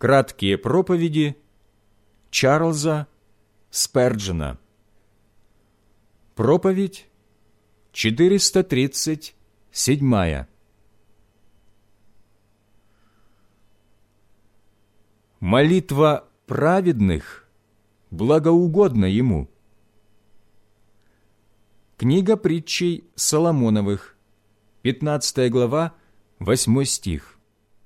Краткие проповеди Чарльза Сперджена. Проповедь 437. Молитва праведных благоугодна Ему. Книга притчей Соломоновых, 15 глава, 8 стих.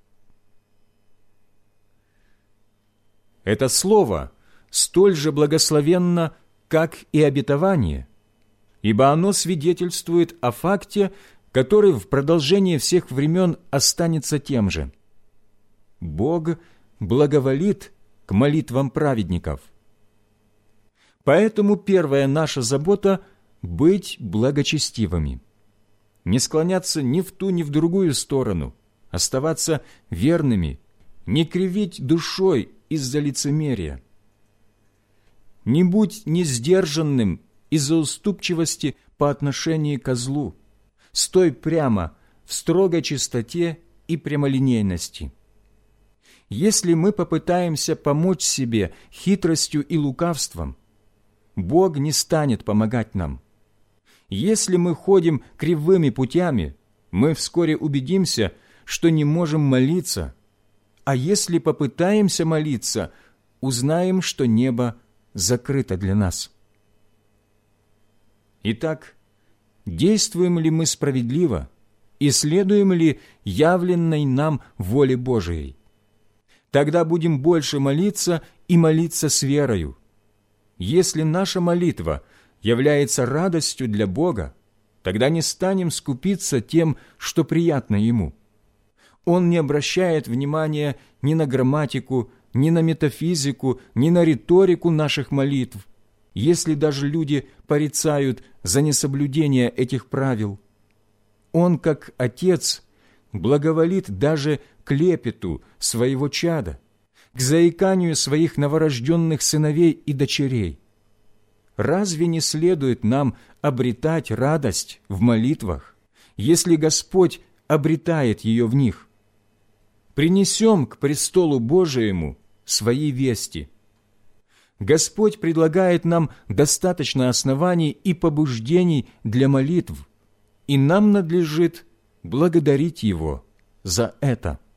Это слово столь же благословенно, как и обетование, ибо оно свидетельствует о факте, который в продолжении всех времен останется тем же. Бог благоволит к молитвам праведников. Поэтому первая наша забота – быть благочестивыми, не склоняться ни в ту, ни в другую сторону, оставаться верными, не кривить душой из-за лицемерия. Не будь несдержанным из-за уступчивости по отношению ко злу. Стой прямо в строгой чистоте и прямолинейности. Если мы попытаемся помочь себе хитростью и лукавством, Бог не станет помогать нам. Если мы ходим кривыми путями, мы вскоре убедимся, что не можем молиться, а если попытаемся молиться, узнаем, что небо закрыто для нас. Итак, действуем ли мы справедливо и следуем ли явленной нам воле Божией? Тогда будем больше молиться и молиться с верою. Если наша молитва является радостью для Бога, тогда не станем скупиться тем, что приятно Ему. Он не обращает внимания ни на грамматику, ни на метафизику, ни на риторику наших молитв, если даже люди порицают за несоблюдение этих правил. Он, как Отец, благоволит даже к лепету своего чада, к заиканию своих новорожденных сыновей и дочерей. Разве не следует нам обретать радость в молитвах, если Господь обретает ее в них? Принесем к престолу Божиему свои вести. Господь предлагает нам достаточно оснований и побуждений для молитв, и нам надлежит благодарить Его за это.